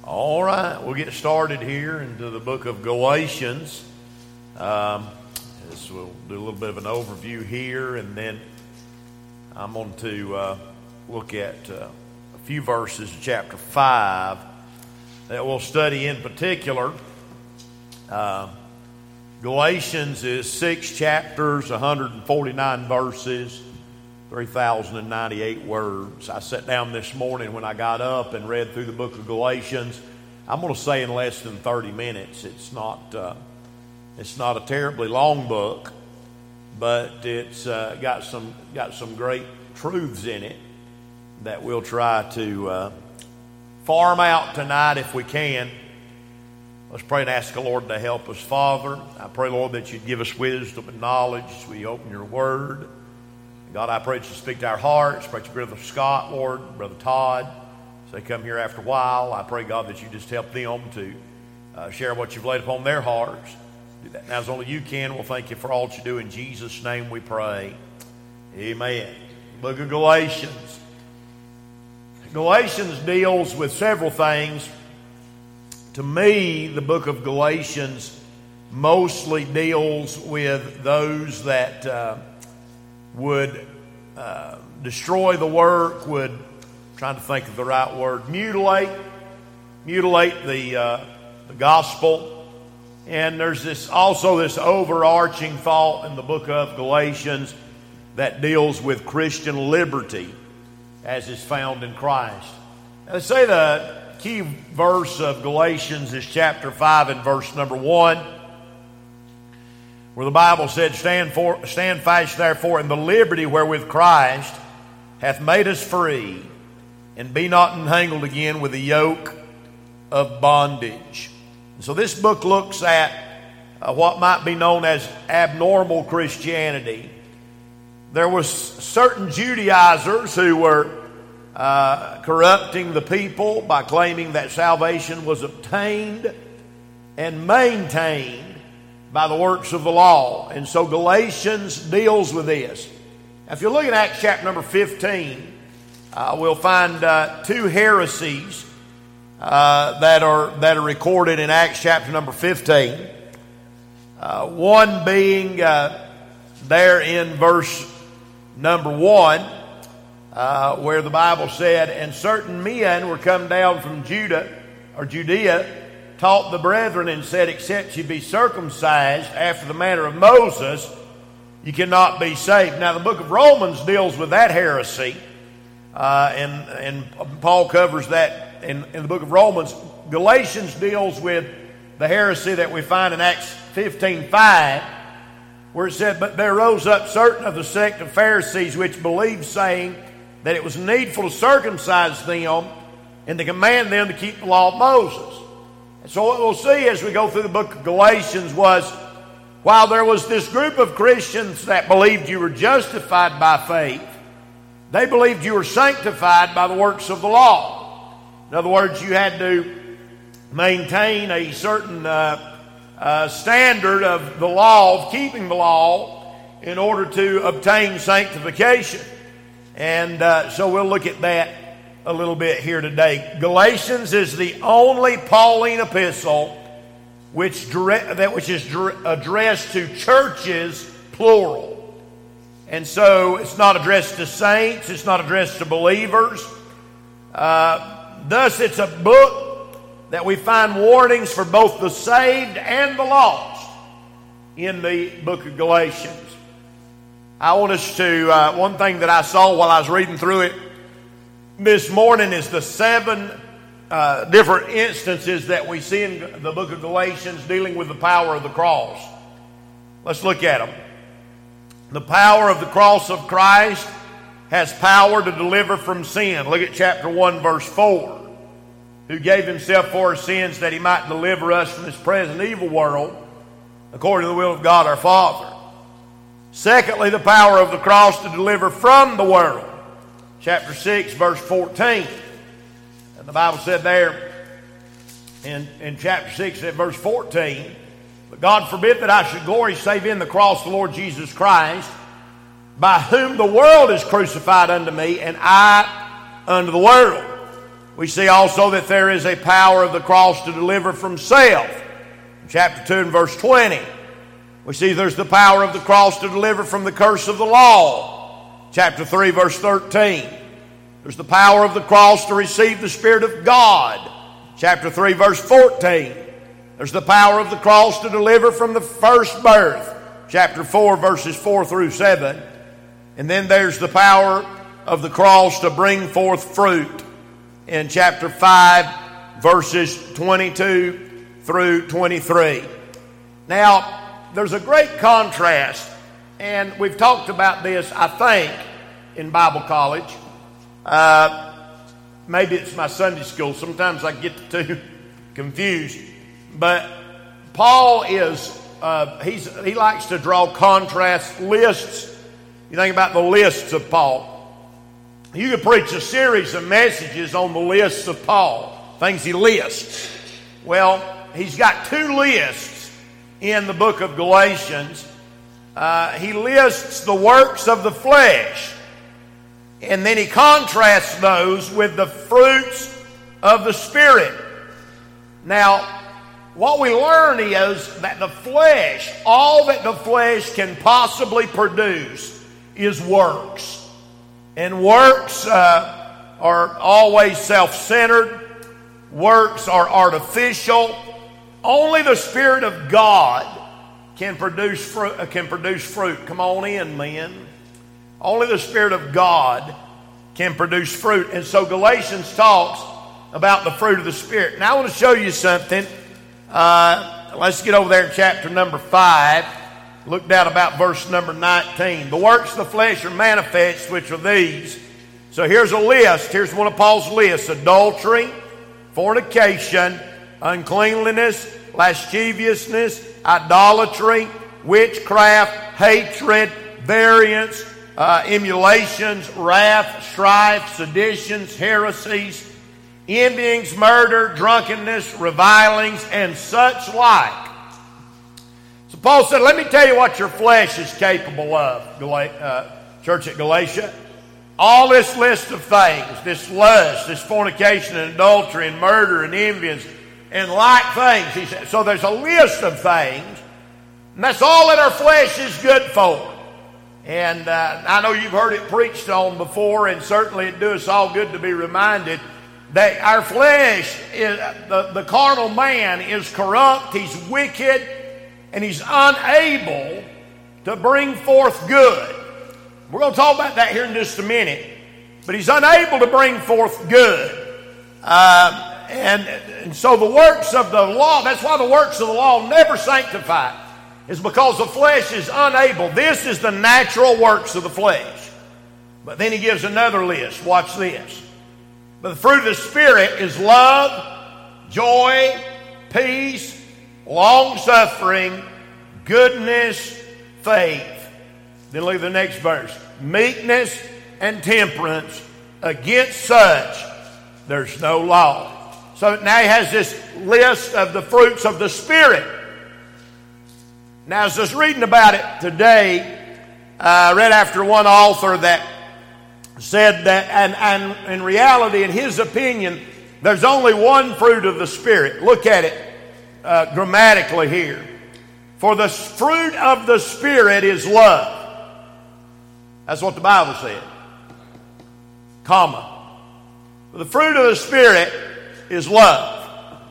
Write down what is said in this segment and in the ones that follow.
All right, we'll get started here into the book of Galatians. We'll do a little bit of an overview here, and then I'm going to look at a few verses of chapter 5 that we'll study in particular. Galatians is 6 chapters, 149 verses, 3,098 words. I sat down this morning when I got up and read through the book of Galatians. I'm going to say in less than 30 minutes. It's not a terribly long book, but it's got some great truths in it that we'll try to farm out tonight if we can. Let's pray and ask the Lord to help us. Father, I pray, Lord, that you'd give us wisdom and knowledge as we open your word. God, I pray that you speak to our hearts. Pray to Brother Scott, Lord, Brother Todd, as they come here after a while. I pray, God, that you just help them to share what you've laid upon their hearts. Do that now as only you can. We'll thank you for all that you do. In Jesus' name we pray. Amen. Book of Galatians. Galatians deals with several things. To me, the book of Galatians mostly deals with those that would destroy the work, trying to think of the right word, mutilate the gospel. And there's also this overarching thought in the book of Galatians that deals with Christian liberty as is found in Christ. Now, they say the key verse of Galatians is chapter 5 and verse number 1. Where the Bible said, Stand fast therefore in the liberty wherewith Christ hath made us free, and be not entangled again with the yoke of bondage. And so this book looks at what might be known as abnormal Christianity. There was certain Judaizers who were corrupting the people by claiming that salvation was obtained and maintained by the works of the law. And so Galatians deals with this. Now, if you look at Acts chapter number 15, we'll find two heresies that are recorded in Acts chapter number 15. One being there in verse number 1, where the Bible said, And certain men were come down from Judea, taught the brethren and said, Except you be circumcised after the manner of Moses, you cannot be saved. Now, the book of Romans deals with that heresy, and Paul covers that in the book of Romans. Galatians deals with the heresy that we find in Acts 15:5, where it said, But there rose up certain of the sect of Pharisees which believed, saying that it was needful to circumcise them and to command them to keep the law of Moses. And so what we'll see as we go through the book of Galatians was, while there was this group of Christians that believed you were justified by faith, they believed you were sanctified by the works of the law. In other words, you had to maintain a certain standard of the law, of keeping the law, in order to obtain sanctification. And so we'll look at that a little bit here today. Galatians is the only Pauline epistle which is addressed to churches, plural. And so it's not addressed to saints, it's not addressed to believers. Thus it's a book that we find warnings for both the saved and the lost in the book of Galatians. I want us to, one thing that I saw while I was reading through it this morning is the 7 different instances that we see in the book of Galatians dealing with the power of the cross. Let's look at them. The power of the cross of Christ has power to deliver from sin. Look at chapter 1, verse 4. Who gave himself for our sins that he might deliver us from this present evil world, according to the will of God our Father. Secondly, the power of the cross to deliver from the world. Chapter 6, verse 14. And the Bible said there in chapter 6 at verse 14, But God forbid that I should glory save in the cross of the Lord Jesus Christ, by whom the world is crucified unto me, and I unto the world. We see also that there is a power of the cross to deliver from self. Chapter 2 and verse 20. We see there's the power of the cross to deliver from the curse of the law. Chapter 3 verse 13. There's the power of the cross to receive the Spirit of God. Chapter 3 verse 14. There's the power of the cross to deliver from the first birth. Chapter 4 verses 4 through 7. And then there's the power of the cross to bring forth fruit in chapter 5 verses 22 through 23. Now, there's a great contrast, and we've talked about this, I think, in Bible college. Maybe it's my Sunday school. Sometimes I get the two confused. But Paul is, he likes to draw contrast lists. You think about the lists of Paul. You could preach a series of messages on the lists of Paul, things he lists. Well, he's got two lists in the book of Galatians. He lists the works of the flesh, and then he contrasts those with the fruits of the Spirit. Now, what we learn is that the flesh, all that the flesh can possibly produce is works. And works are always self-centered. Works are artificial. Only the Spirit of God can produce fruit. Come on in, men. Only the Spirit of God can produce fruit. And so Galatians talks about the fruit of the Spirit. Now I want to show you something. Let's get over there in chapter number 5. Look down about verse number 19. The works of the flesh are manifest, which are these. So here's a list. Here's one of Paul's lists. Adultery, fornication, uncleanliness, lasciviousness, idolatry, witchcraft, hatred, variance, emulations, wrath, strife, seditions, heresies, envyings, murder, drunkenness, revilings, and such like. So Paul said, let me tell you what your flesh is capable of, church at Galatia. All this list of things, this lust, this fornication and adultery and murder and envy and like things. He said, so there's a list of things, and that's all that our flesh is good for. And I know you've heard it preached on before, and certainly it does us all good to be reminded that our flesh, the carnal man is corrupt, he's wicked, and he's unable to bring forth good. We're going to talk about that here in just a minute. But he's unable to bring forth good. And so the works of the law, that's why the works of the law never sanctify, is because the flesh is unable. This is the natural works of the flesh. But then he gives another list. Watch this. But the fruit of the Spirit is love, joy, peace, long-suffering, goodness, faith. Then look at the next verse. Meekness and temperance. Against such, there's no law. So now he has this list of the fruits of the Spirit. Now, as I was reading about it today, I read after one author that said that, and in reality, in his opinion, there's only one fruit of the Spirit. Look at it grammatically here. For the fruit of the Spirit is love. That's what the Bible said. Comma. The fruit of the Spirit is love.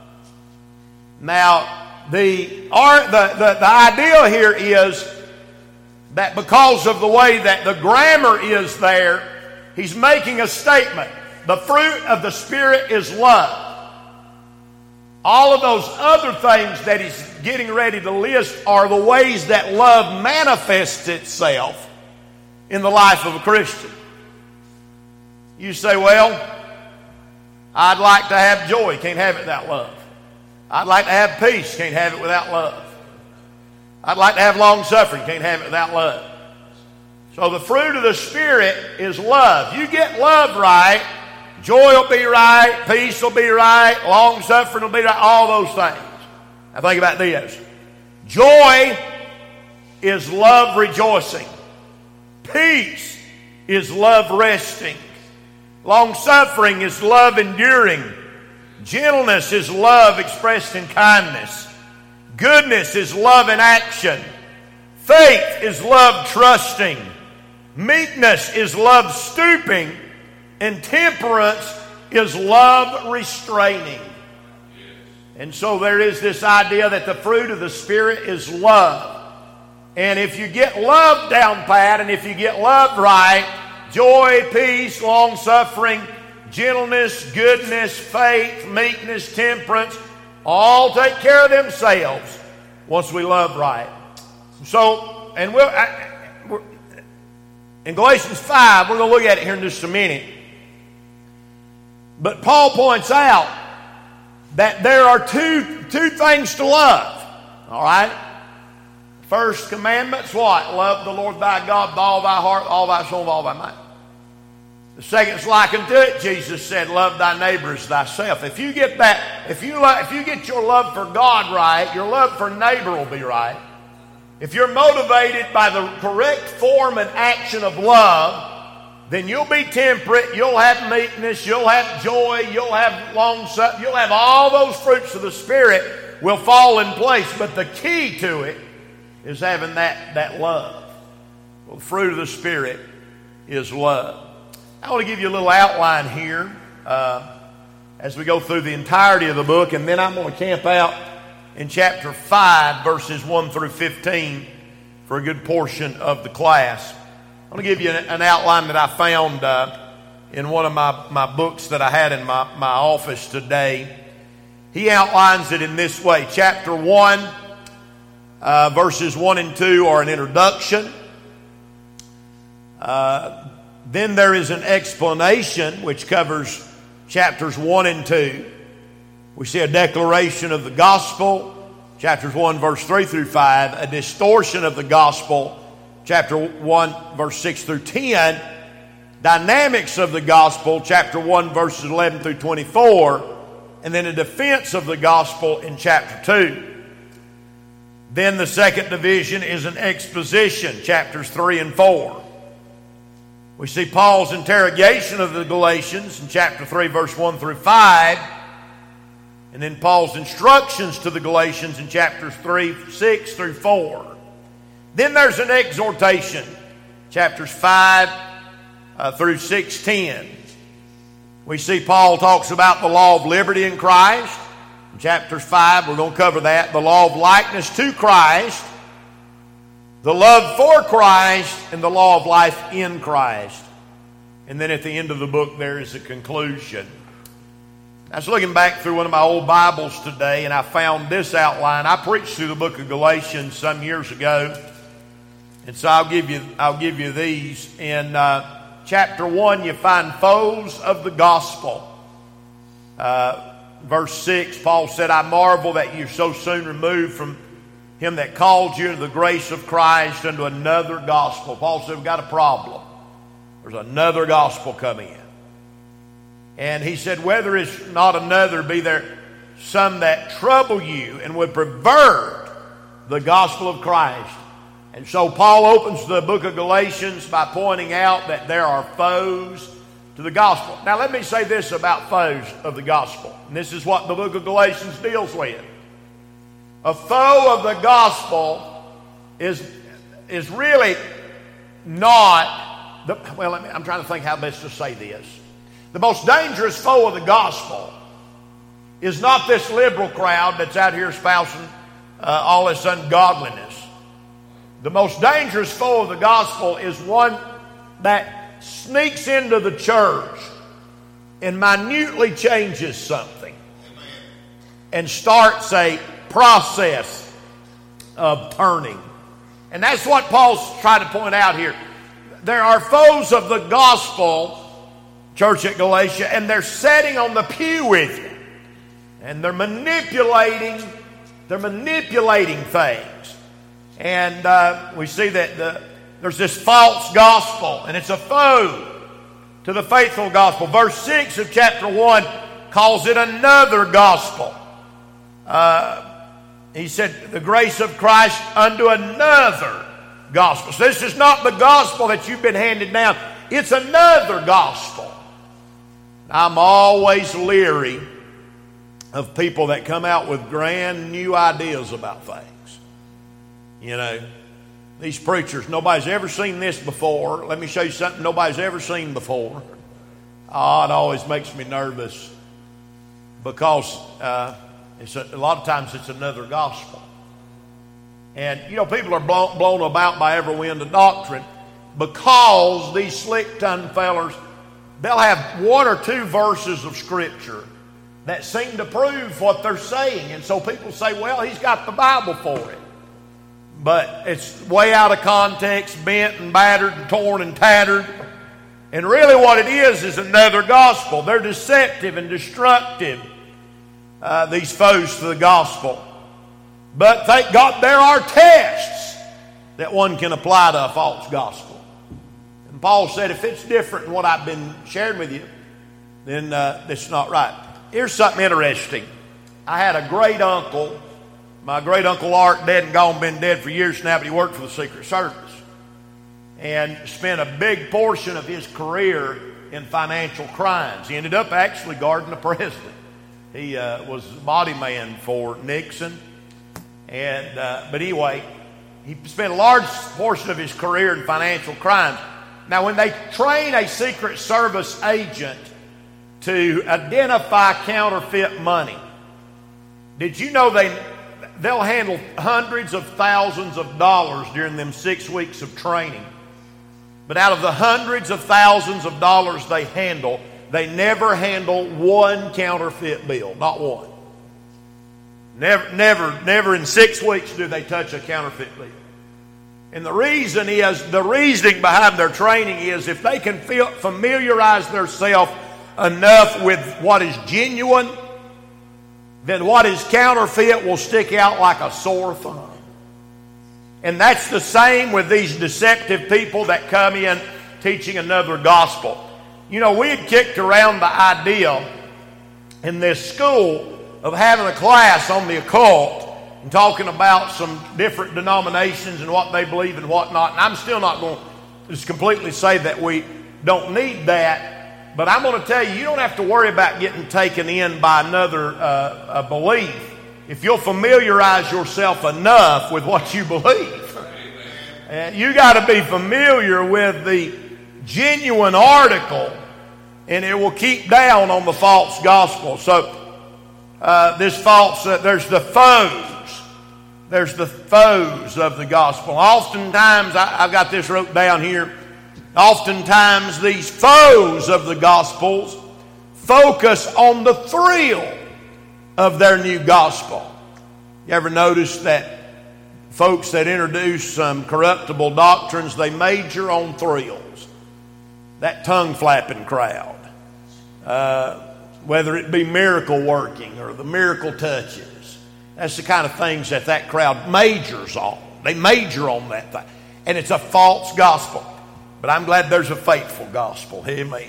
Now, the idea here is that because of the way that the grammar is there, he's making a statement. The fruit of the Spirit is love. All of those other things that he's getting ready to list are the ways that love manifests itself in the life of a Christian. You say, well, I'd like to have joy. Can't have it without love. I'd like to have peace. Can't have it without love. I'd like to have long suffering. Can't have it without love. So the fruit of the Spirit is love. You get love right, joy will be right, peace will be right, long suffering will be right, all those things. Now think about this. Joy is love rejoicing. Peace is love resting. Long-suffering is love enduring. Gentleness is love expressed in kindness. Goodness is love in action. Faith is love trusting. Meekness is love stooping. And temperance is love restraining. And so there is this idea that the fruit of the Spirit is love. And if you get love down pat, and if you get love right, joy, peace, long-suffering, gentleness, goodness, faith, meekness, temperance, all take care of themselves once we love right. So, and in Galatians 5, we're going to look at it here in just a minute. But Paul points out that there are two things to love. All right? First commandment's what? Love the Lord thy God with all thy heart, all thy soul, and all thy mind. The second is like unto it. Jesus said, love thy neighbor as thyself. If you get that, if you get your love for God right, your love for neighbor will be right. If you're motivated by the correct form and action of love, then you'll be temperate, you'll have meekness, you'll have joy, you'll have long-suffering, you'll have all those fruits of the Spirit will fall in place. But the key to it is having that love. Well, the fruit of the Spirit is love. I want to give you a little outline here as we go through the entirety of the book, and then I'm going to camp out in chapter 5, verses 1 through 15 for a good portion of the class. I'm going to give you an outline that I found in one of my books that I had in my office today. He outlines it in this way. Chapter 1, verses 1 and 2 are an introduction. Then there is an explanation which covers chapters 1 and 2. We see a declaration of the gospel, chapters 1, verse 3 through 5, a distortion of the gospel, chapter 1, verse 6 through 10, dynamics of the gospel, chapter 1, verses 11 through 24, and then a defense of the gospel in chapter 2. Then the second division is an exposition, chapters 3 and 4. We see Paul's interrogation of the Galatians in chapter 3, verse 1 through 5, and then Paul's instructions to the Galatians in chapters 3, 6 through 4. Then there's an exhortation, chapters 5 through 6:10. We see Paul talks about the law of liberty in Christ. In chapters 5, we're going to cover that. The law of likeness to Christ, the love for Christ, and the law of life in Christ. And then at the end of the book, there is a conclusion. I was looking back through one of my old Bibles today, and I found this outline. I preached through the book of Galatians some years ago, and so I'll give you these. In chapter 1, you find foes of the gospel. Verse 6, Paul said, I marvel that you're so soon removed from him that called you into the grace of Christ unto another gospel. Paul said, we've got a problem. There's another gospel coming in. And he said, whether it's not another, be there some that trouble you and would pervert the gospel of Christ. And so Paul opens the book of Galatians by pointing out that there are foes to the gospel. Now let me say this about foes of the gospel. And this is what the book of Galatians deals with. A foe of the gospel is really not, I'm trying to think how best to say this. The most dangerous foe of the gospel is not this liberal crowd that's out here espousing all this ungodliness. The most dangerous foe of the gospel is one that sneaks into the church and minutely changes something and starts a process of turning. And that's what Paul's trying to point out here. There are foes of the gospel, church at Galatia, and they're sitting on the pew with you. And they're manipulating things. And we see that there's this false gospel, and it's a foe to the faithful gospel. Verse 6 of chapter 1 calls it another gospel. He said, the grace of Christ unto another gospel. So this is not the gospel that you've been handed down. It's another gospel. I'm always leery of people that come out with grand new ideas about things. You know, these preachers, nobody's ever seen this before. Let me show you something nobody's ever seen before. Oh, it always makes me nervous because a lot of times it's another gospel. And, you know, people are blown about by every wind of doctrine because these slick-tongued fellers, they'll have one or two verses of Scripture that seem to prove what they're saying. And so people say, well, he's got the Bible for it. But it's way out of context, bent and battered and torn and tattered. And really what it is another gospel. They're deceptive and destructive, these foes to the gospel. But thank God there are tests that one can apply to a false gospel. And Paul said, if it's different than what I've been sharing with you, then it's not right. Here's something interesting. I had a great uncle. My great uncle Art, dead and gone, been dead for years now, but he worked for the Secret Service and spent a big portion of his career in financial crimes. He ended up actually guarding the president. He was a body man for Nixon. And but anyway, he spent a large portion of his career in financial crimes. Now, when they train a Secret Service agent to identify counterfeit money, did you know they'll handle hundreds of thousands of dollars during them 6 weeks of training? But out of the hundreds of thousands of dollars they handle, they never handle one counterfeit bill, not one. Never in 6 weeks do they touch a counterfeit bill. And the reasoning behind their training is if they can familiarize themselves enough with what is genuine, then what is counterfeit will stick out like a sore thumb. And that's the same with these deceptive people that come in teaching another gospel. You know, we had kicked around the idea in this school of having a class on the occult and talking about some different denominations and what they believe and what not. And I'm still not going to just completely say that we don't need that. But I'm going to tell you, you don't have to worry about getting taken in by another belief if you'll familiarize yourself enough with what you believe. You got to be familiar with the genuine article, and it will keep down on the false gospel. So this false, there's the foes. There's the foes of the gospel. Oftentimes, I've got this wrote down here. Oftentimes, these foes of the gospels focus on the thrill of their new gospel. You ever notice that folks that introduce some corruptible doctrines, they major on thrills? That tongue-flapping crowd. Whether it be miracle working or the miracle touches. That's the kind of things that crowd majors on. They major on that thing. And it's a false gospel. But I'm glad there's a faithful gospel. Amen.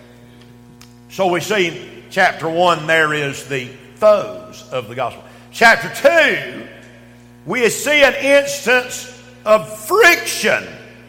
So we see in chapter 1 there is the foes of the gospel. Chapter 2, we see an instance of friction.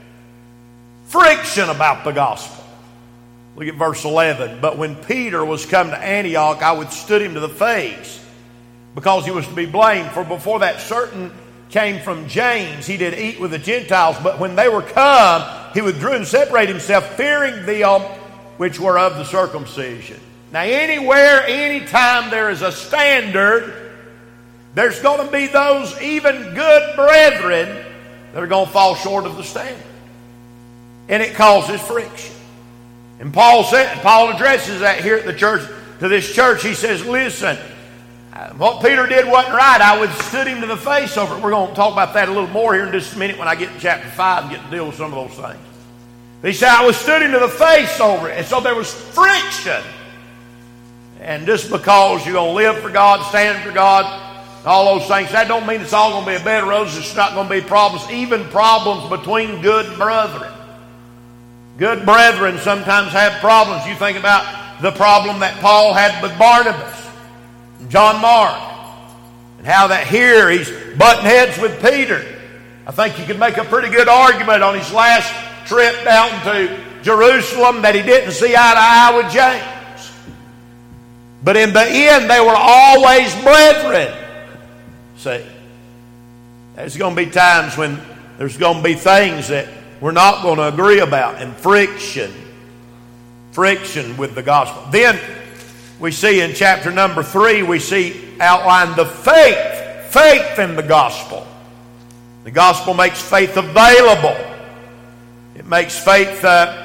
Friction about the gospel. Look at verse 11. But when Peter was come to Antioch, I withstood him to the face, because he was to be blamed. For before that certain came from James, he did eat with the Gentiles. But when they were come, he withdrew and separated himself, fearing them which were of the circumcision. Now anywhere, anytime there is a standard, there's going to be those even good brethren that are going to fall short of the standard. And it causes friction. And Paul addresses that here at the church, to this church. He says, listen, what Peter did wasn't right. I withstood him to the face over it. We're going to talk about that a little more here in just a minute when I get to chapter 5 and get to deal with some of those things. He said, I withstood him to the face over it. And so there was friction. And just because you're going to live for God, stand for God, all those things, that don't mean it's all going to be a bed of roses. It's not going to be problems, even problems between good brethren. Good brethren sometimes have problems. You think about the problem that Paul had with Barnabas, John Mark, and how that here he's butting heads with Peter. I think you could make a pretty good argument on his last trip down to Jerusalem that he didn't see eye to eye with James. But in the end, they were always brethren. See, there's going to be times when there's going to be things that we're not going to agree about, and friction with the gospel. Then we see in chapter number 3, we see outlined the faith in the gospel. The gospel makes faith available. It makes faith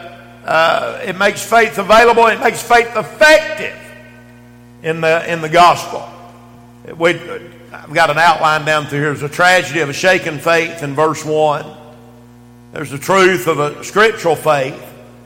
available. It makes faith effective in the gospel. I've got an outline down through here. There's a tragedy of a shaken faith in verse 1. There's the truth of a scriptural faith.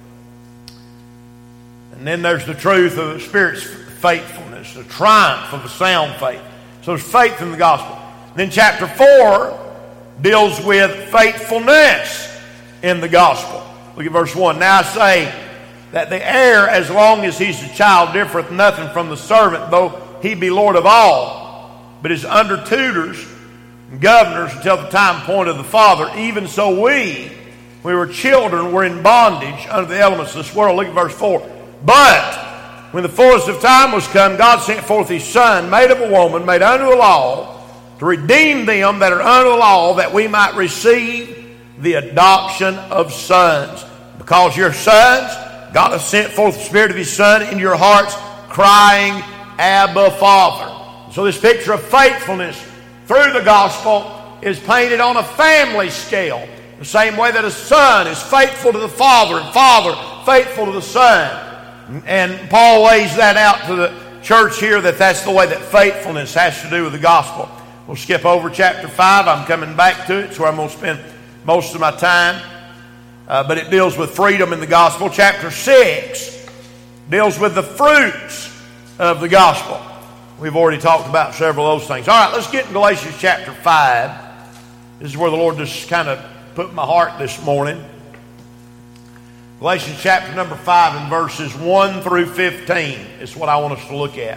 And then there's the truth of the Spirit's faithfulness, the triumph of a sound faith. So there's faith in the gospel. Then chapter 4 deals with faithfulness in the gospel. Look at verse 1. Now I say that the heir, as long as he's a child, differeth nothing from the servant, though he be Lord of all, but is under tutors and governors until the time appointed of the Father. Even so we were children, were in bondage under the elements of this world. Look at verse 4. But when the fullness of time was come, God sent forth His Son, made of a woman, made under the law, to redeem them that are under the law, that we might receive the adoption of sons. Because you're sons, God has sent forth the Spirit of His Son into your hearts, crying, Abba, Father. So this picture of faithfulness through the gospel is painted on a family scale. The same way that a son is faithful to the father, and father faithful to the son. And Paul lays that out to the church here, that's the way that faithfulness has to do with the gospel. We'll skip over chapter 5. I'm coming back to it. It's where I'm going to spend most of my time. But it deals with freedom in the gospel. Chapter 6 deals with the fruits of the gospel. We've already talked about several of those things. All right, let's get in Galatians chapter 5. This is where the Lord just kind of put in my heart this morning. Galatians chapter number 5 and verses 1 through 15 is what I want us to look at.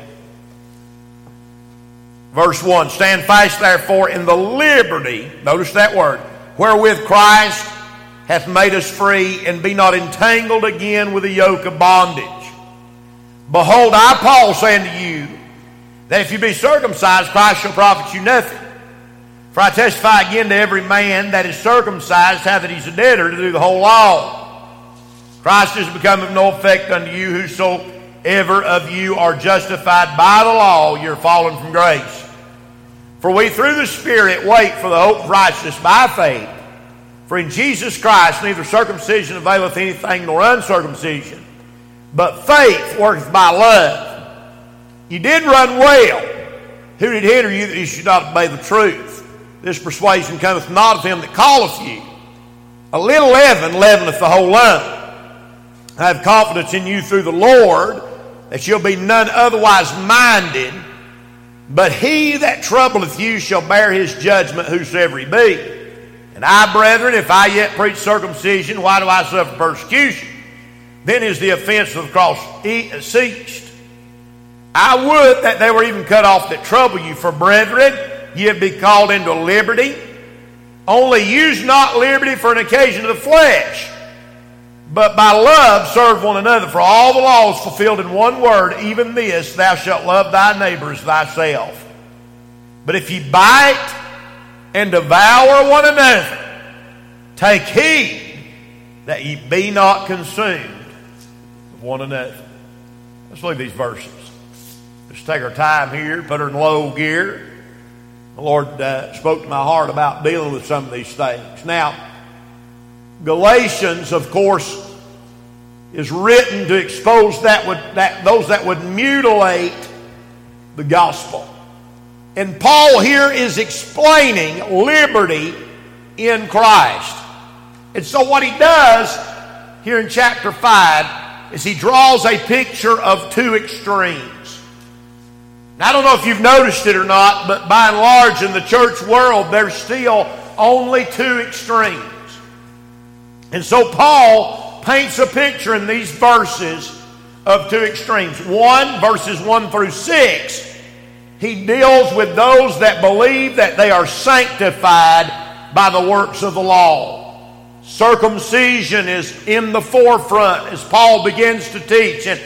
Verse 1, stand fast therefore in the liberty, notice that word, wherewith Christ hath made us free, and be not entangled again with the yoke of bondage. Behold, I, Paul, say unto you, that if you be circumcised, Christ shall profit you nothing. For I testify again to every man that is circumcised, how that he's a debtor to do the whole law. Christ is become of no effect unto you, whosoever of you are justified by the law, you're fallen from grace. For we through the Spirit wait for the hope of righteousness by faith. For in Jesus Christ neither circumcision availeth anything nor uncircumcision, but faith worketh by love. You did run well. Who did hinder you that you should not obey the truth? This persuasion cometh not of him that calleth you. A little leaven leaveneth the whole lump. I have confidence in you through the Lord, that you'll be none otherwise minded, but he that troubleth you shall bear his judgment, whosoever he be. And I, brethren, if I yet preach circumcision, why do I suffer persecution? Then is the offense of the cross ceased. I would that they were even cut off that trouble you. For brethren, ye have been called into liberty. Only use not liberty for an occasion of the flesh, but by love serve one another. For all the law is fulfilled in one word, even this, thou shalt love thy neighbor as thyself. But if ye bite and devour one another, take heed that ye be not consumed of one another. Let's look at these verses. Let's take our time here, put her in low gear. The Lord spoke to my heart about dealing with some of these things. Now, Galatians, of course, is written to expose those that would mutilate the gospel. And Paul here is explaining liberty in Christ. And so what he does here in chapter 5 is he draws a picture of two extremes. Now, I don't know if you've noticed it or not, but by and large in the church world, there's still only two extremes. And so Paul paints a picture in these verses of two extremes. Verses 1 through 6, he deals with those that believe that they are sanctified by the works of the law. Circumcision is in the forefront as Paul begins to teach. And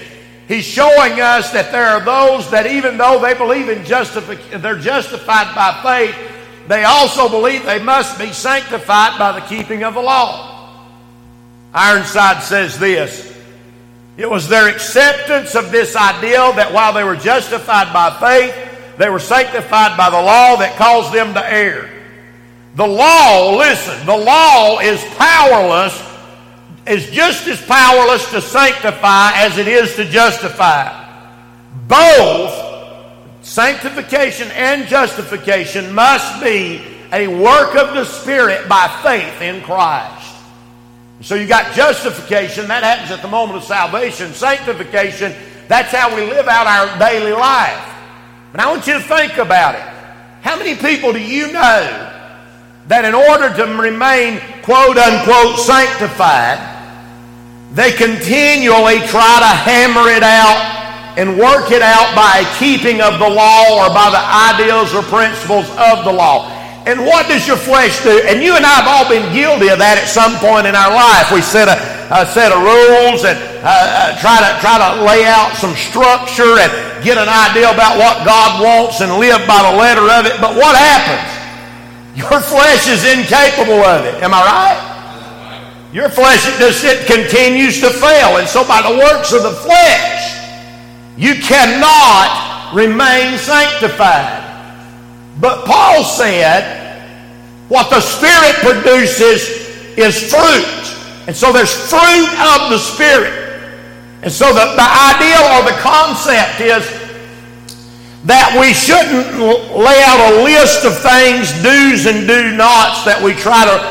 He's showing us that there are those that even though they believe in they're justified by faith, they also believe they must be sanctified by the keeping of the law. Ironside says this: it was their acceptance of this ideal that while they were justified by faith, they were sanctified by the law that caused them to err. The law, listen, the law is powerless, is just as powerless to sanctify as it is to justify. Both sanctification and justification must be a work of the Spirit by faith in Christ. So you got justification, that happens at the moment of salvation. Sanctification, that's how we live out our daily life. But I want you to think about it. How many people do you know that in order to remain quote unquote sanctified, they continually try to hammer it out and work it out by a keeping of the law or by the ideals or principles of the law? And what does your flesh do? And you and I have all been guilty of that at some point in our life. We set a set of rules and try to lay out some structure and get an idea about what God wants and live by the letter of it. But what happens? Your flesh is incapable of it. Am I right? Your flesh, it continues to fail. And so by the works of the flesh, you cannot remain sanctified. But Paul said, what the Spirit produces is fruit. And so there's fruit of the Spirit. And so the ideal or the concept is that we shouldn't lay out a list of things, do's and do nots, that we try to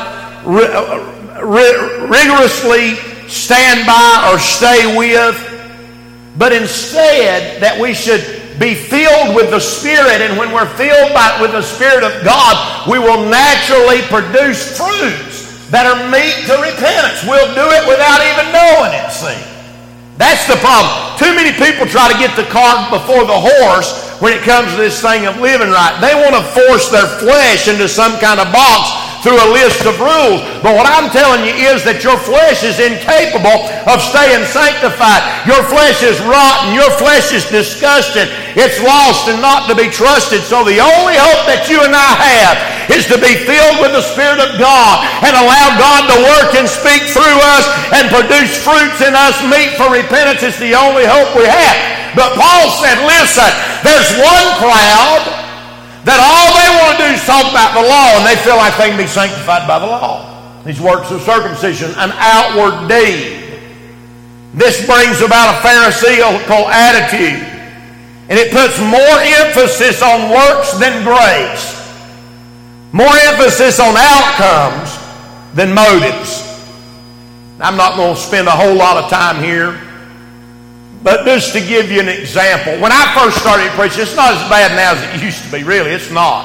rigorously stand by or stay with, but instead that we should be filled with the Spirit. And when we're filled with the Spirit of God, we will naturally produce fruits that are meet to repentance. We'll do it without even knowing it, see. That's the problem. Too many people try to get the cart before the horse when it comes to this thing of living right. They want to force their flesh into some kind of box through a list of rules. But what I'm telling you is that your flesh is incapable of staying sanctified. Your flesh is rotten. Your flesh is disgusted. It's lost and not to be trusted. So the only hope that you and I have is to be filled with the Spirit of God and allow God to work and speak through us and produce fruits in us meet for repentance. It's the only hope we have. But Paul said, listen, there's one crowd that all they want to do is talk about the law, and they feel like they can be sanctified by the law. These works of circumcision, an outward deed. This brings about a Pharisaical attitude, and it puts more emphasis on works than grace, more emphasis on outcomes than motives. I'm not going to spend a whole lot of time here, but just to give you an example, when I first started preaching, it's not as bad now as it used to be, really. It's not.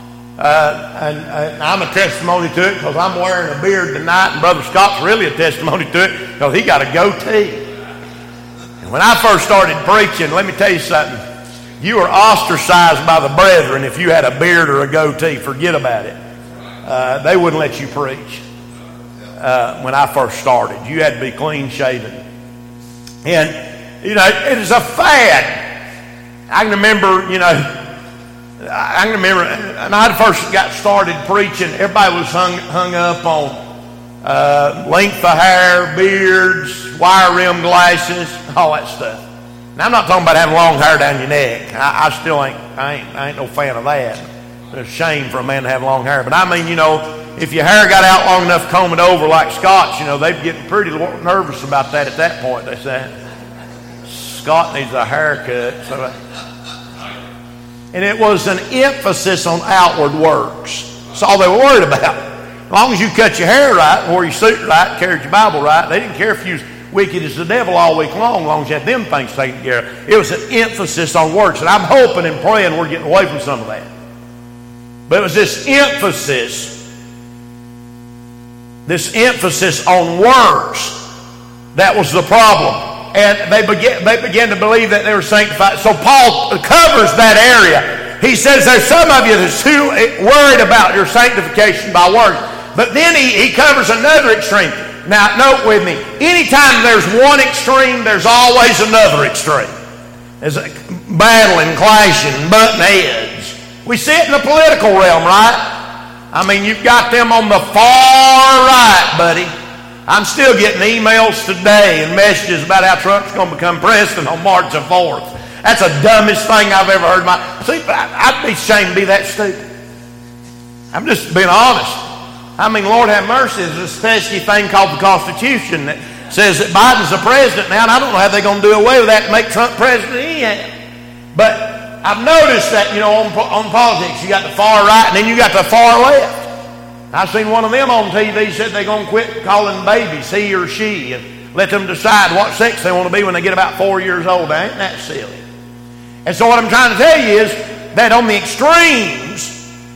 And I'm a testimony to it because I'm wearing a beard tonight, and Brother Scott's really a testimony to it because he got a goatee. And when I first started preaching, let me tell you something. You were ostracized by the brethren if you had a beard or a goatee. Forget about it. They wouldn't let you preach when I first started. You had to be clean shaven. And you know, it is a fad. I can remember, and I first got started preaching, everybody was hung up on length of hair, beards, wire rim glasses, all that stuff. Now, I'm not talking about having long hair down your neck. I ain't no fan of that. It's a shame for a man to have long hair. But I mean, if your hair got out long enough, comb it over like Scott's, they'd get pretty nervous about that at that point, they said. Scott needs a haircut. And it was an emphasis on outward works. That's all they were worried about. As long as you cut your hair right, wore your suit right, and carried your Bible right, they didn't care if you was wicked as the devil all week long, as long as you had them things taken care of. It was an emphasis on works. And I'm hoping and praying we're getting away from some of that. But it was this emphasis on works that was the problem. And they began to believe that they were sanctified. So Paul covers that area. He says there's some of you that's too worried about your sanctification by works. But then he covers another extreme. Now, note with me, anytime there's one extreme, there's always another extreme. There's a battling, clashing, butting heads. We see it in the political realm, right? I mean, you've got them on the far right, buddy. I'm still getting emails today and messages about how Trump's going to become president on March the 4th. That's the dumbest thing I've ever heard. See, I'd be ashamed to be that stupid. I'm just being honest. I mean, Lord have mercy, there's this pesky thing called the Constitution that says that Biden's the president now, and I don't know how they're going to do away with that and make Trump president anyhow. But I've noticed that, on politics, you got the far right and then you got the far left. I've seen one of them on TV said they're going to quit calling babies he or she and let them decide what sex they want to be when they get about 4 years old. Now, ain't that silly? And so what I'm trying to tell you is that on the extremes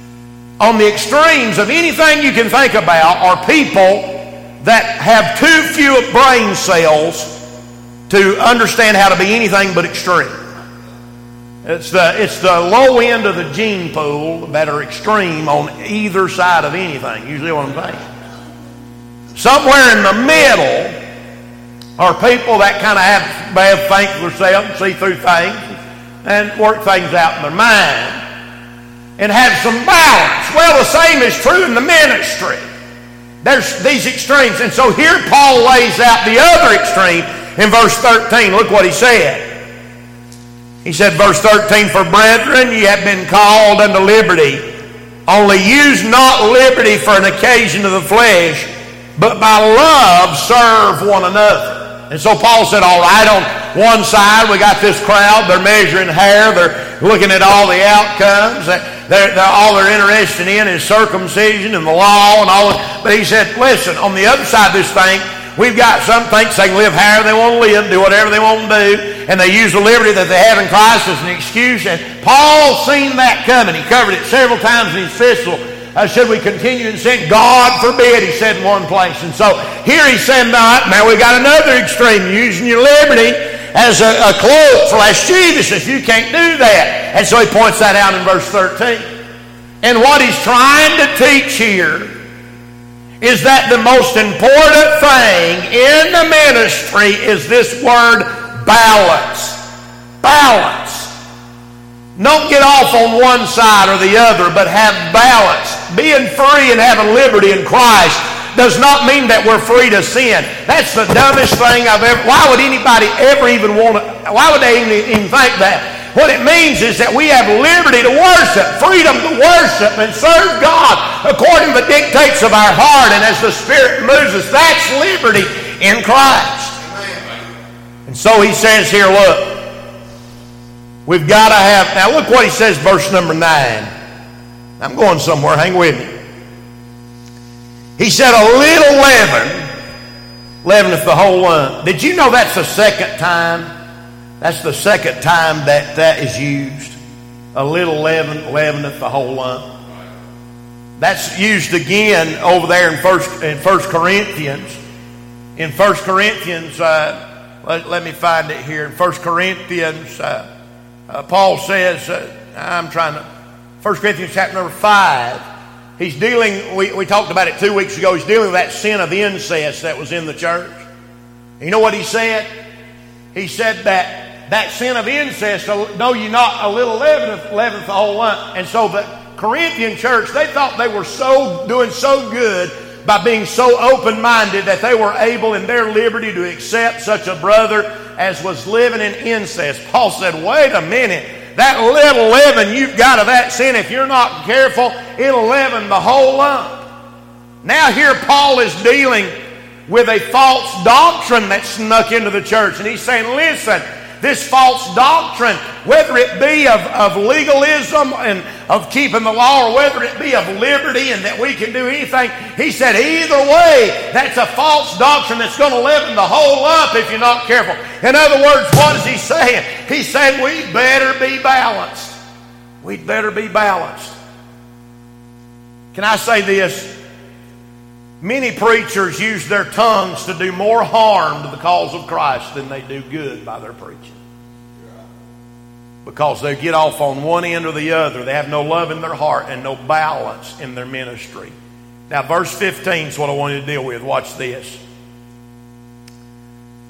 of anything you can think about are people that have too few brain cells to understand how to be anything but extreme. It's the low end of the gene pool that are extreme on either side of anything. You see what I'm saying? Somewhere in the middle are people that kind of have faith for themselves, see through things, and work things out in their mind, and have some balance. Well, the same is true in the ministry. There's these extremes. And so here Paul lays out the other extreme in verse 13. Look what he said. He said, verse 13, "For brethren, ye have been called unto liberty. Only use not liberty for an occasion of the flesh, but by love serve one another." And so Paul said, all right, on one side we got this crowd. They're measuring hair. They're looking at all the outcomes. All they're interested in is circumcision and the law and all that. But he said, listen, on the other side of this thing, we've got some thinks they can live however they want to live, do whatever they want to do, and they use the liberty that they have in Christ as an excuse. And Paul seen that coming. He covered it several times in his epistle. Should we continue in sin? God forbid, he said in one place. And so here he said, now we got another extreme, using your liberty as a cloak for lasciviousness. You can't do that. And so he points that out in verse 13. And what he's trying to teach here is that the most important thing in the ministry is this word balance. Balance. Don't get off on one side or the other, but have balance. Being free and having liberty in Christ does not mean that we're free to sin. That's the dumbest thing I've ever... Why would anybody ever even want to... Why would they even think that? What it means is that we have liberty to worship, freedom to worship and serve God according to the dictates of our heart. And as the Spirit moves us, that's liberty in Christ. And so he says here, look, we've got to have... Now look what he says, verse number 9. I'm going somewhere, hang with me. He said, a little leaven leaveneth the whole lump. Did you know that's the second time? That's the second time that is used. A little leaven leaveneth the whole lump. That's used again over there in First Corinthians. In 1 Corinthians, let me find it here. In 1 Corinthians, Paul says, 1 Corinthians chapter number 5, he's dealing, we talked about it 2 weeks ago, he's dealing with that sin of incest that was in the church. You know what he said? He said that sin of incest, know ye not, a little leaveneth the whole lump. And so the Corinthian church, they thought they were doing so good by being so open-minded that they were able in their liberty to accept such a brother as was living in incest. Paul said, wait a minute. That little leaven you've got of that sin, if you're not careful, it'll leaven the whole lump. Now here Paul is dealing with a false doctrine that snuck into the church. And he's saying, listen, this false doctrine, whether it be of legalism and of keeping the law, or whether it be of liberty and that we can do anything, he said either way, that's a false doctrine that's going to leaven the whole lump if you're not careful. In other words, what is he saying? He's saying we better be balanced. We'd better be balanced. Can I say this? Many preachers use their tongues to do more harm to the cause of Christ than they do good by their preaching. Because they get off on one end or the other. They have no love in their heart and no balance in their ministry. Now, verse 15 is what I want you to deal with. Watch this.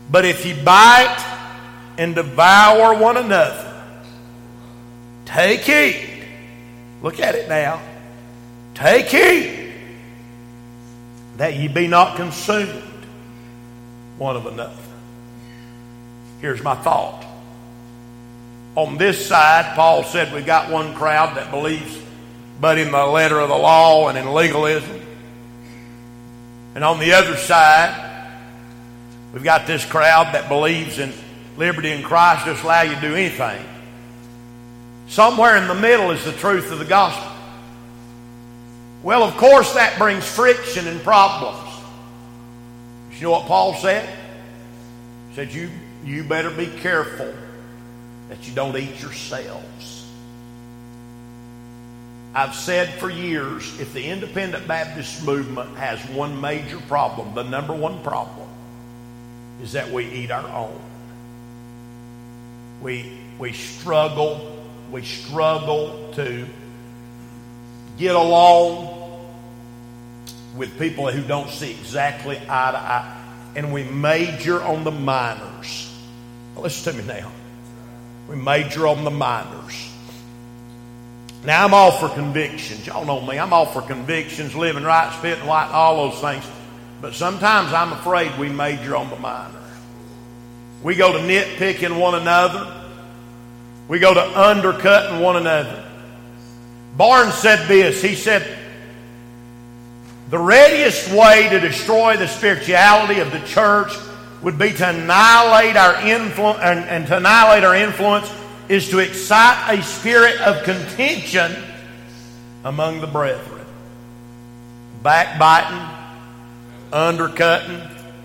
But if ye bite and devour one another, take heed. Look at it now. Take heed that ye be not consumed one of another. Here's my thought. On this side, Paul said we've got one crowd that believes but in the letter of the law and in legalism. And on the other side, we've got this crowd that believes in liberty in Christ, just allow you to do anything. Somewhere in the middle is the truth of the gospel. Well, of course, that brings friction and problems. You know what Paul said? He said, you better be careful that you don't eat yourselves. I've said for years, if the independent Baptist movement has one major problem, the number one problem is that we eat our own. We struggle to get along with people who don't see exactly eye to eye, and we major on the minors. Now, listen to me now. We major on the minors. Now, I'm all for convictions. Y'all know me. I'm all for convictions, living right, spitting white, all those things. But sometimes I'm afraid we major on the minor. We go to nitpicking one another. We go to undercutting one another. Barnes said this. He said, the readiest way to destroy the spirituality of the church would be to annihilate our influence, and to annihilate our influence is to excite a spirit of contention among the brethren. Backbiting, undercutting,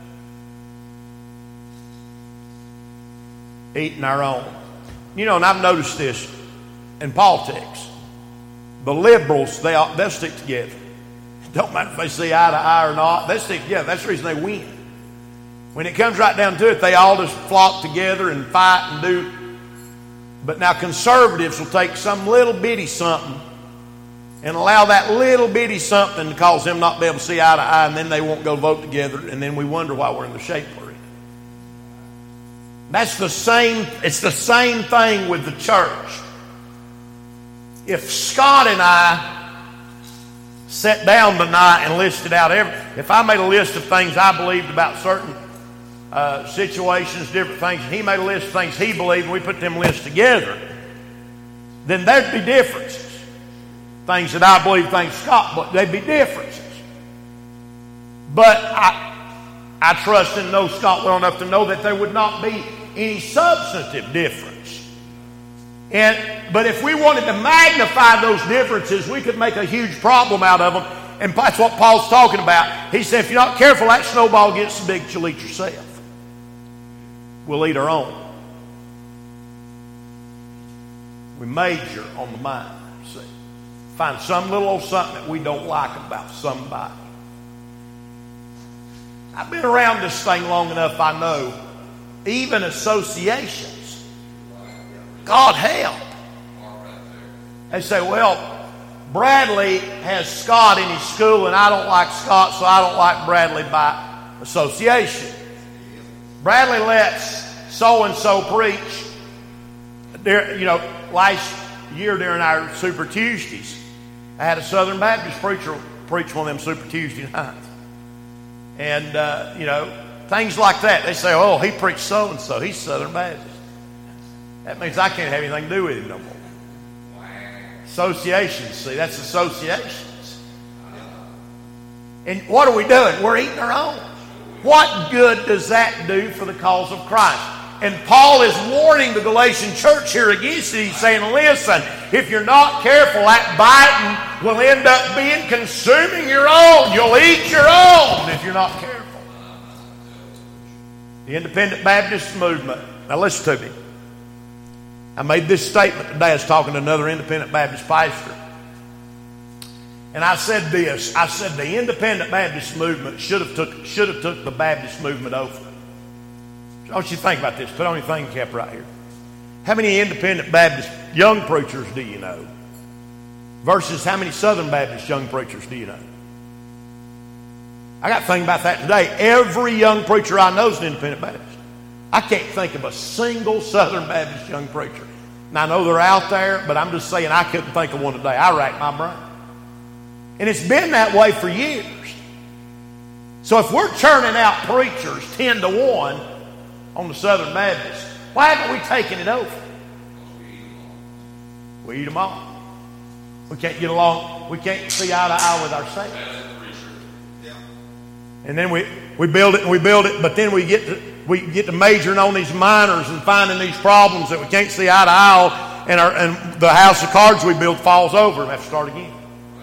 eating our own. You know, and I've noticed this in politics. The liberals, they'll stick together. It don't matter if they see eye to eye or not. They stick together. That's the reason they win. When it comes right down to it, they all just flock together and fight and do. But now conservatives will take some little bitty something and allow that little bitty something to cause them not to be able to see eye to eye, and then they won't go vote together, and then we wonder why we're in the shape we're in. That's the same, it's the same thing with the church. If Scott and I sat down tonight and listed out if I made a list of things I believed about certain situations, different things, and he made a list of things he believed, and we put them lists together, then there'd be differences. Things that I believe, things Scott believed, there'd be differences. But I trust and know Scott well enough to know that there would not be any substantive difference. But if we wanted to magnify those differences, we could make a huge problem out of them. And that's what Paul's talking about. He said, if you're not careful, that snowball gets so big that you'll eat yourself. We'll eat our own. We major on the mind. See, find some little old something that we don't like about somebody. I've been around this thing long enough, I know. Even associations. God help. They say, well, Bradley has Scott in his school and I don't like Scott, so I don't like Bradley by association. Bradley lets so-and-so preach. Last year during our Super Tuesdays, I had a Southern Baptist preacher preach one of them Super Tuesday nights. And, things like that. They say, oh, he preached so-and-so. He's Southern Baptist. That means I can't have anything to do with him no more. Associations, see, that's associations. And what are we doing? We're eating our own. What good does that do for the cause of Christ? And Paul is warning the Galatian church here against it. He's saying, listen, if you're not careful, that biting will end up being consuming your own. You'll eat your own if you're not careful. The Independent Baptist movement. Now listen to me. I made this statement today. I was talking to another Independent Baptist pastor. And I said this. I said the Independent Baptist movement should have took the Baptist movement over. I want you to think about this. Put on your thinking cap right here. How many Independent Baptist young preachers do you know? Versus how many Southern Baptist young preachers do you know? I got to think about that today. Every young preacher I know is an Independent Baptist. I can't think of a single Southern Baptist young preacher. And I know they're out there, but I'm just saying I couldn't think of one today. I racked my brain. And it's been that way for years. So if we're churning out preachers 10 to 1 on the Southern Baptist, why haven't we taken it over? We eat them all. We can't get along. We can't see eye to eye with ourselves. And then we build it and we build it, but then we get to majoring on these minors and finding these problems that we can't see eye to eye, and the house of cards we build falls over and we have to start again.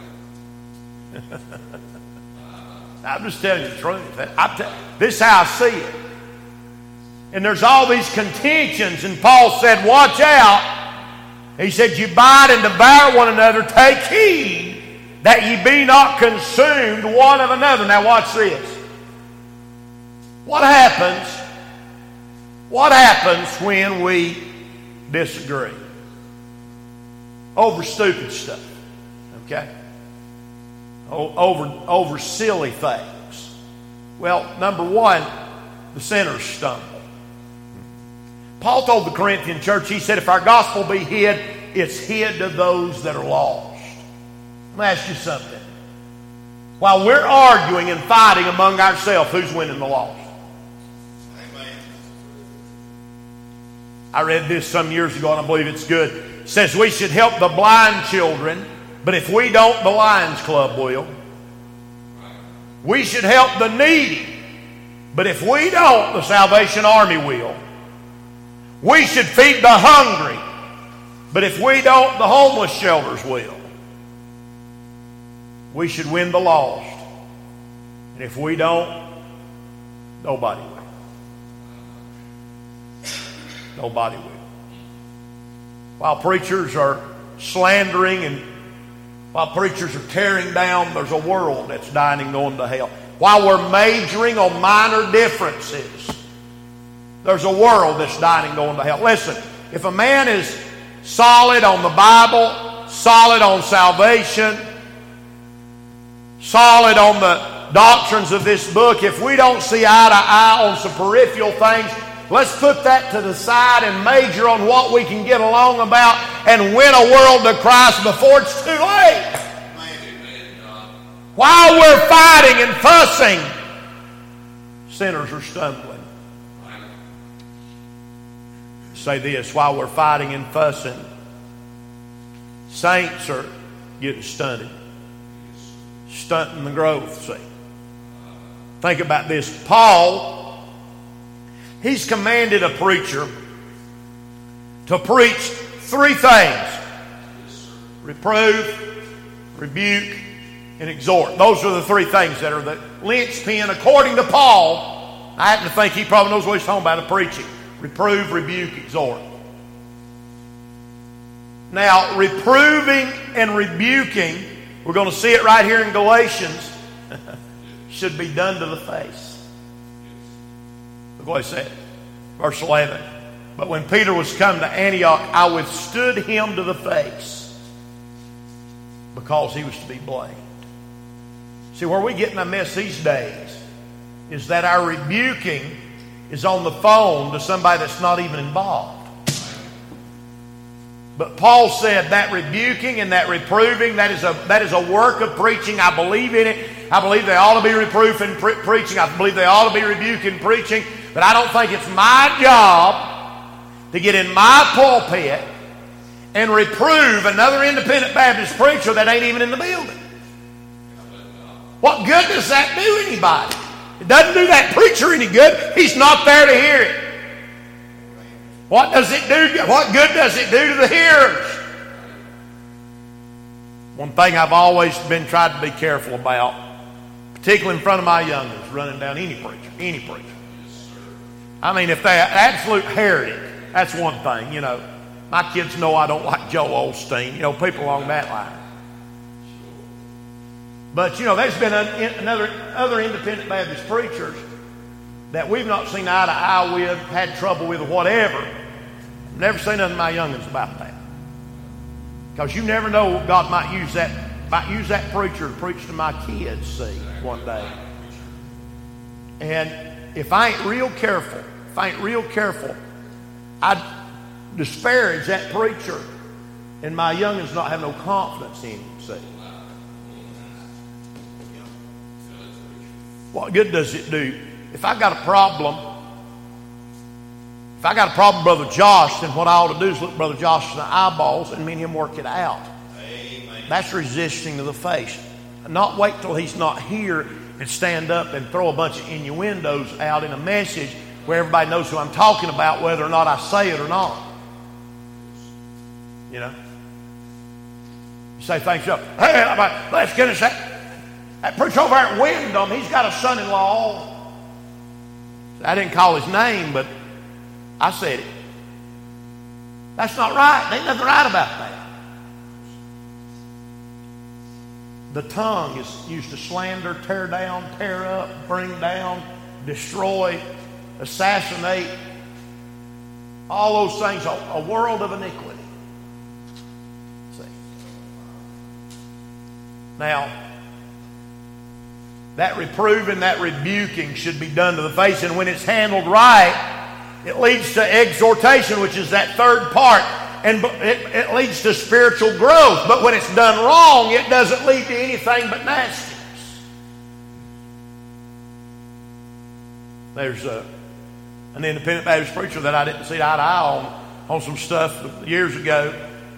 I'm just telling you the truth. This is how I see it. And there's all these contentions, and Paul said, watch out. He said, you bite and devour one another. Take heed that ye be not consumed one of another. Now watch this. What happens when we disagree? Over stupid stuff. Okay? Over silly things. Well, number one, the sinners stumble. Paul told the Corinthian church, he said, if our gospel be hid, it's hid to those that are lost. Let me ask you something. While we're arguing and fighting among ourselves, who's winning the lost? Amen. I read this some years ago, and I believe it's good. It says we should help the blind children, but if we don't, the Lions Club will. We should help the needy, but if we don't, the Salvation Army will. We should feed the hungry, but if we don't, the homeless shelters will. We should win the lost, and if we don't, nobody will. Nobody will. While preachers are slandering and while preachers are tearing down, there's a world that's dying and going to hell. While we're majoring on minor differences, there's a world that's dying and going to hell. Listen, if a man is solid on the Bible, solid on salvation, solid on the doctrines of this book, if we don't see eye to eye on some peripheral things, let's put that to the side and major on what we can get along about and win a world to Christ before it's too late. While we're fighting and fussing, sinners are stumbling. Say this, while we're fighting and fussing, saints are getting stunted. Stunting the growth, see. Think about this. Paul, he's commanded a preacher to preach three things. Reprove, rebuke, and exhort. Those are the three things that are the linchpin, according to Paul. I happen to think he probably knows what he's talking about in preaching. Reprove, rebuke, exhort. Now, reproving and rebuking, we're going to see it right here in Galatians, should be done to the face. Look what he said. Verse 11. But when Peter was come to Antioch, I withstood him to the face because he was to be blamed. See, where we get in a mess these days is that our rebuking is on the phone to somebody that's not even involved. But Paul said that rebuking and that reproving, that is a work of preaching. I believe in it. I believe they ought to be reproving preaching. I believe they ought to be rebuking preaching. But I don't think it's my job to get in my pulpit and reprove another independent Baptist preacher that ain't even in the building. What good does that do anybody? It doesn't do that preacher any good. He's not there to hear it. What does it do? What good does it do to the hearers? One thing I've always been trying to be careful about, particularly in front of my youngins, running down any preacher. I mean, if they're absolute heretic, that's one thing. You know, my kids know I don't like Joel Osteen. You know, people along that line. But, you know, there's been other independent Baptist preachers that we've not seen eye to eye with, had trouble with, or whatever. I've never seen nothing to my youngins about that. Because you never know, God might use that preacher to preach to my kids, see, one day. And if I ain't real careful, if I ain't real careful, I'd disparage that preacher and my youngins not have no confidence in him. See? What good does it do? If I got a problem, Brother Josh, then what I ought to do is look Brother Josh in the eyeballs and me and him work it out. Amen. That's resisting to the face. Not wait till he's not here and stand up and throw a bunch of innuendos out in a message where everybody knows who I'm talking about, whether or not I say it or not. You know? You say things up. Hey, let's get us that preacher over there at Wyndham, he's got a son-in-law. I didn't call his name, but I said it. That's not right. There ain't nothing right about that. The tongue is used to slander, tear down, tear up, bring down, destroy, assassinate. All those things, a world of iniquity. See? Now, that reproving, that rebuking should be done to the face, and when it's handled right, it leads to exhortation, which is that third part, and it leads to spiritual growth. But when it's done wrong, it doesn't lead to anything but nastiness. There's an independent Baptist preacher that I didn't see eye to eye on some stuff years ago.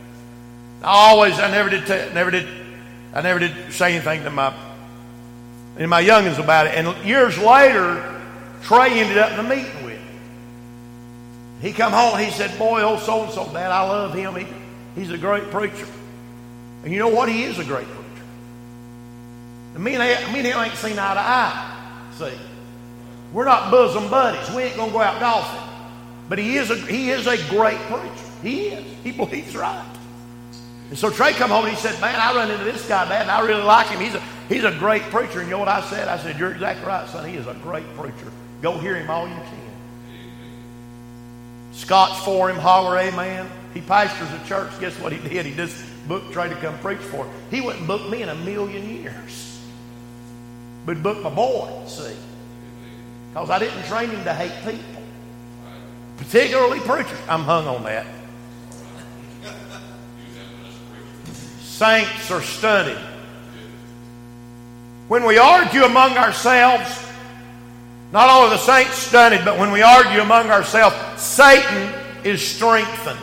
I never did say anything to my youngins about it. And years later, Trey ended up in a meeting with me. He come home and he said, boy, old so-and-so, Dad, I love him. He's a great preacher. And you know what? He is a great preacher. And me and him ain't seen eye to eye. See? We're not bosom buddies. We ain't going to go out golfing. But he is a great preacher. He is. He believes right. And so Trey come home and he said, man, I run into this guy, Dad, and I really like him. He's a great preacher. And you know what I said? I said, you're exactly right, son. He is a great preacher. Go hear him all you can. Scott's for him, holler amen. He pastors a church. Guess what he did? He just booked Trey to come preach for him. He wouldn't book me in a million years. But he booked my boy, see. Because I didn't train him to hate people. Particularly preachers. I'm hung on that. Saints are stunted. When we argue among ourselves, not only the saints stunted, but when we argue among ourselves, Satan is strengthened.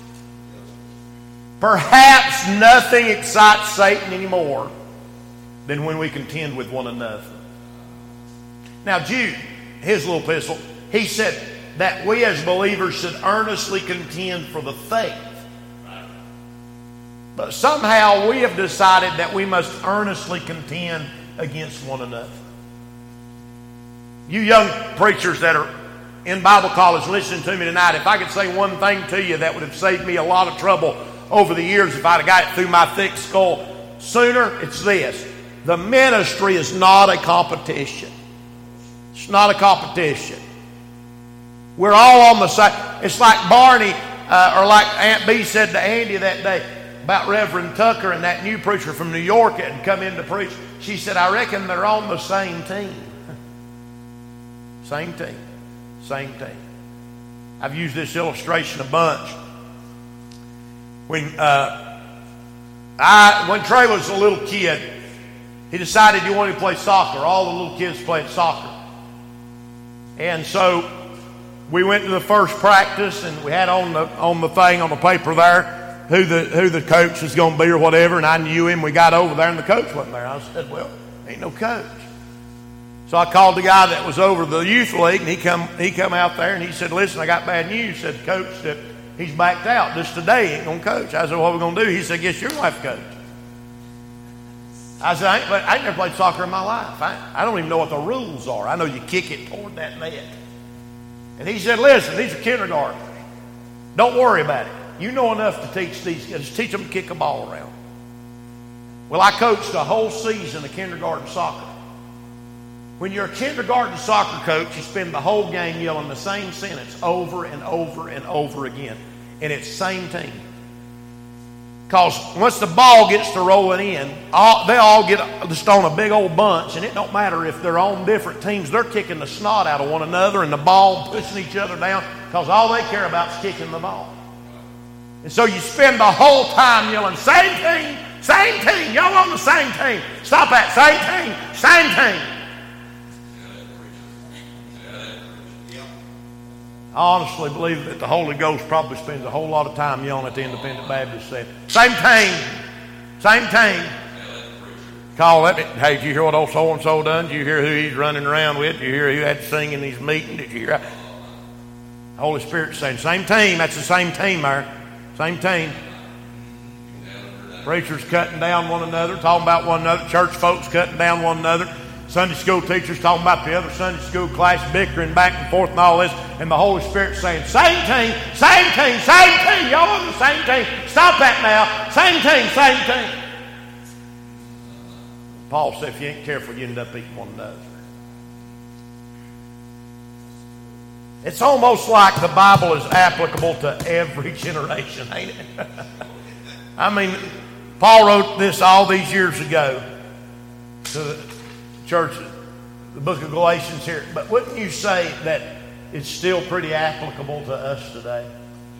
Perhaps nothing excites Satan anymore than when we contend with one another. Now Jude, his little epistle, he said that we as believers should earnestly contend for the faith. But somehow we have decided that we must earnestly contend against one another. You young preachers that are in Bible college listening to me tonight, if I could say one thing to you that would have saved me a lot of trouble over the years if I'd have got it through my thick skull sooner, it's this. The ministry is not a competition. It's not a competition. We're all on the side. It's like Barney, or like Aunt B said to Andy that day about Reverend Tucker and that new preacher from New York that had come in to preach. She said, I reckon they're on the same team. Same team. Same team. I've used this illustration a bunch. When Trey was a little kid, he decided he wanted to play soccer. All the little kids played soccer. And so we went to the first practice and we had on the thing on the paper there who the coach was going to be or whatever, and I knew him. We got over there and the coach wasn't there. I said, well, ain't no coach. So I called the guy that was over the youth league, and he come out there and he said, listen, I got bad news. Said the coach that he's backed out. Just today he ain't going to coach. I said, what are we going to do? He said, guess you're going to have to coach. I said, I ain't never played soccer in my life. I don't even know what the rules are. I know you kick it toward that net. And he said, listen, these are kindergartners. Don't worry about it. You know enough to teach these kids. Teach them to kick a ball around. Well, I coached a whole season of kindergarten soccer. When you're a kindergarten soccer coach, you spend the whole game yelling the same sentence over and over and over again. And it's the same team. Because once the ball gets to rolling in, they all get just on a big old bunch, and it don't matter if they're on different teams. They're kicking the snot out of one another and the ball, pushing each other down, because all they care about is kicking the ball. And so you spend the whole time yelling, same team, y'all on the same team. Stop that, same team. I honestly believe that the Holy Ghost probably spends a whole lot of time yelling at the Independent Baptist saying, same team. Call it. Hey, did you hear what old so-and-so done? Did you hear who he's running around with? Did you hear who had to sing in these meetings? Did you hear? The Holy Spirit's saying, same team. That's the same team there. Same team. Preachers cutting down one another, talking about one another. Church folks cutting down one another. Sunday school teachers talking about the other Sunday school class, bickering back and forth and all this. And the Holy Spirit saying, same team. Y'all on the same team. Stop that now. Same team. Paul said, if you ain't careful, you end up eating one another. It's almost like the Bible is applicable to every generation, ain't it? I mean, Paul wrote this all these years ago to the church, the book of Galatians here. But wouldn't you say that it's still pretty applicable to us today?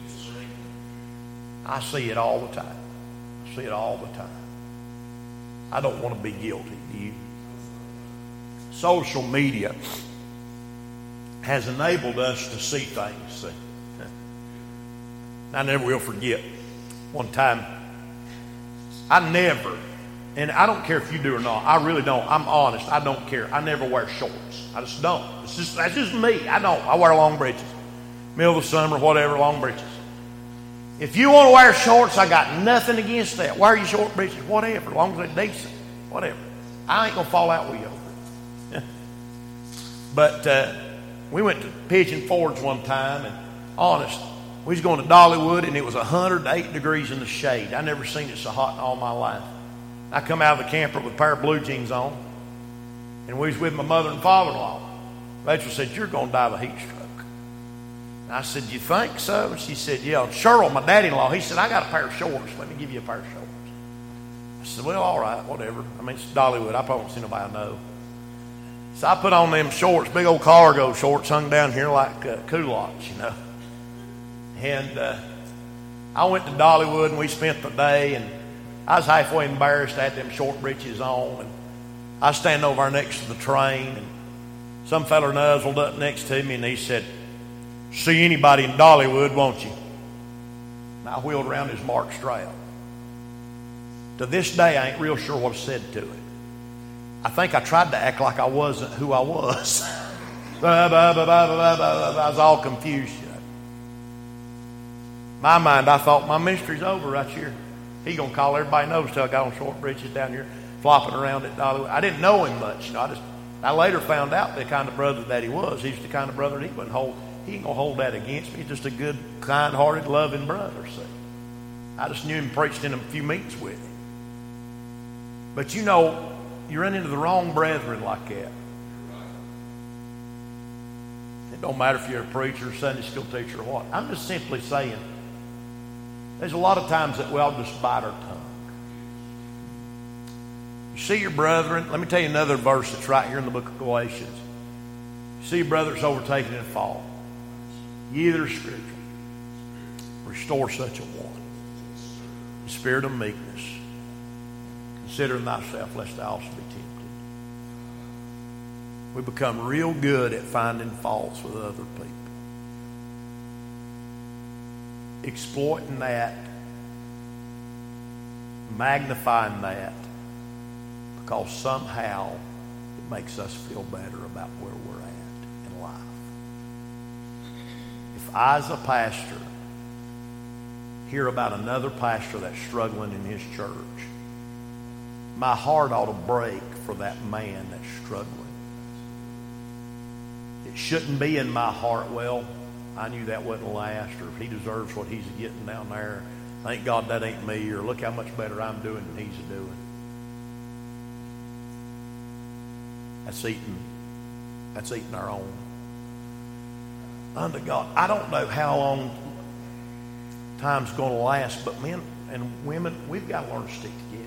I see it all the time. I don't want to be guilty, do you? Social media has enabled us to see things. See? I never will forget one time. And I don't care if you do or not. I really don't. I'm honest. I don't care. I never wear shorts. I just don't. That's just me. I don't. I wear long breeches. Middle of the summer, whatever, long breeches. If you want to wear shorts, I got nothing against that. Wear your short breeches, whatever, as long as they're decent, whatever. I ain't going to fall out with you over it. But we went to Pigeon Forge one time, and honest, we was going to Dollywood, and it was 108 degrees in the shade. I never seen it so hot in all my life. I come out of the camper with a pair of blue jeans on, and we was with my mother and father-in-law. Rachel said, you're going to die of a heat stroke. And I said, you think so? And she said, yeah. And Cheryl, my daddy-in-law, he said, I got a pair of shorts. Let me give you a pair of shorts. I said, well, all right, whatever. I mean, it's Dollywood. I probably won't see nobody I know. So I put on them shorts, big old cargo shorts hung down here like culottes, you know. And I went to Dollywood, and we spent the day, and I was halfway embarrassed. I had them short breeches on, and I was standing over there next to the train, and some fella nuzzled up next to me, and he said, see anybody in Dollywood, won't you? And I wheeled around his Mark Stroud. To this day, I ain't real sure what I said to it. I think I tried to act like I wasn't who I was. I was all confused. You know. My mind, I thought my ministry's over right here. He gonna call everybody knows till I got on short breeches down here flopping around at Dollywood. I didn't know him much. You know, I later found out the kind of brother that he was. He's the kind of brother he wouldn't hold. He ain't gonna hold that against me. He's just a good, kind-hearted, loving brother. See, I just knew him, preached in a few meetings with him. But you know, you run into the wrong brethren like that. It don't matter if you're a preacher, Sunday school teacher, or what. I'm just simply saying, there's a lot of times that we all just bite our tongue. You see your brethren. Let me tell you another verse that's right here in the book of Galatians. You see your brother that's overtaken in a fault. Ye that are spiritual, restore such a one. The spirit of meekness. Considering thyself, lest thou also be tempted. We become real good at finding faults with other people. Exploiting that, magnifying that, because somehow it makes us feel better about where we're at in life. If I, as a pastor, hear about another pastor that's struggling in his church, my heart ought to break for that man that's struggling. It shouldn't be in my heart, well, I knew that wouldn't last, or if he deserves what he's getting down there, thank God that ain't me, or look how much better I'm doing than he's doing. That's eating our own. Unto God. I don't know how long time's going to last, but men, and women, we've got to learn to stick together.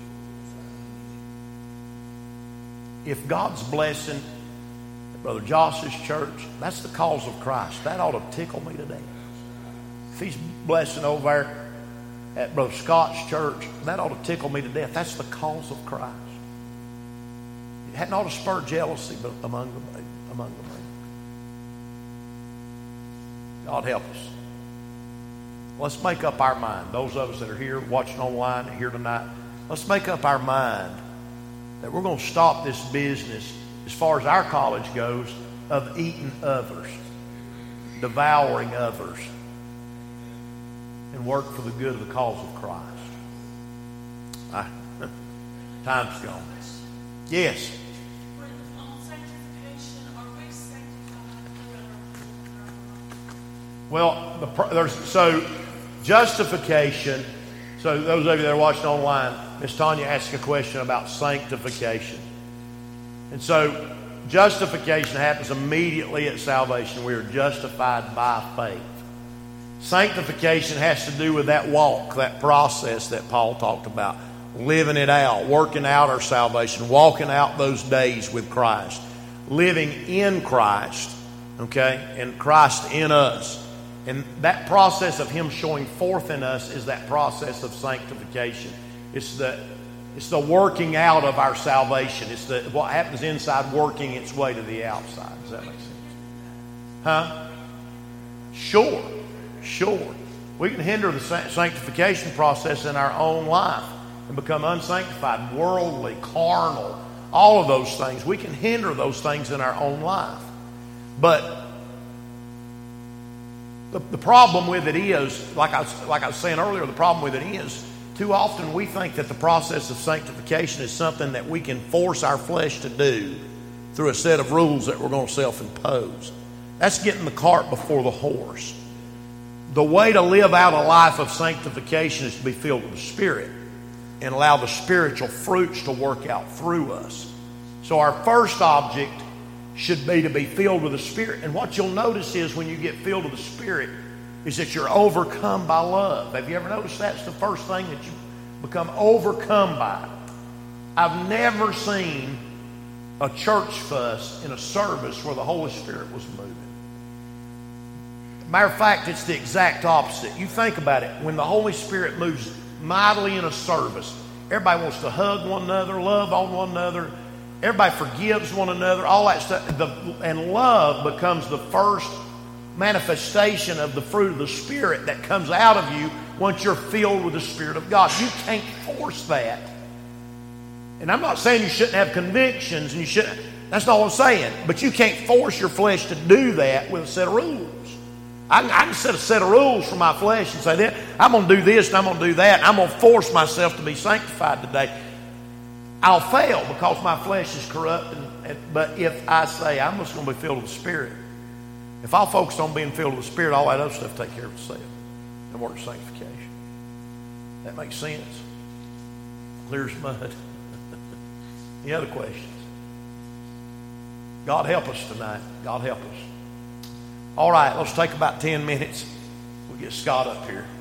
If God's blessing Brother Josh's church, that's the cause of Christ. That ought to tickle me to death. If he's blessing over there at Brother Scott's church, that ought to tickle me to death. That's the cause of Christ. It hadn't ought to spur jealousy among the men. God help us. Let's make up our mind. Those of us that are here watching online and here tonight, let's make up our mind that we're going to stop this business, as far as our college goes, of eating others, devouring others, and work for the good of the cause of Christ. Time's gone. Yes. Well, so justification. So those of you that are watching online, Miss Tanya asked a question about sanctification. And so justification happens immediately at salvation. We are justified by faith. Sanctification has to do with that walk, that process that Paul talked about. Living it out, working out our salvation, walking out those days with Christ. Living in Christ, okay, and Christ in us. And that process of Him showing forth in us is that process of sanctification. It's the working out of our salvation. It's what happens inside working its way to the outside. Does that make sense? Huh? Sure. We can hinder the sanctification process in our own life and become unsanctified, worldly, carnal, all of those things. We can hinder those things in our own life. But the problem with it is, like I was saying earlier, the problem with it is, too often we think that the process of sanctification is something that we can force our flesh to do through a set of rules that we're going to self-impose. That's getting the cart before the horse. The way to live out a life of sanctification is to be filled with the Spirit and allow the spiritual fruits to work out through us. So our first object should be to be filled with the Spirit. And what you'll notice is when you get filled with the Spirit is that you're overcome by love. Have you ever noticed that's the first thing that you become overcome by? I've never seen a church fuss in a service where the Holy Spirit was moving. Matter of fact, it's the exact opposite. You think about it. When the Holy Spirit moves mightily in a service, everybody wants to hug one another, love on one another. Everybody forgives one another, all that stuff. And love becomes the first manifestation of the fruit of the Spirit that comes out of you once you're filled with the Spirit of God. You can't force that. And I'm not saying you shouldn't have convictions, and you shouldn't. That's not what I'm saying. But you can't force your flesh to do that with a set of rules. I can set a set of rules for my flesh and say that I'm going to do this and I'm going to do that. I'm going to force myself to be sanctified today. I'll fail because my flesh is corrupt. But if I say I'm just going to be filled with the Spirit, if I'll focus on being filled with the Spirit, all that other stuff take care of itself. And work sanctification. That makes sense. Clear as mud. Any other questions? God help us tonight. God help us. All right, let's take about 10 minutes. We'll get Scott up here.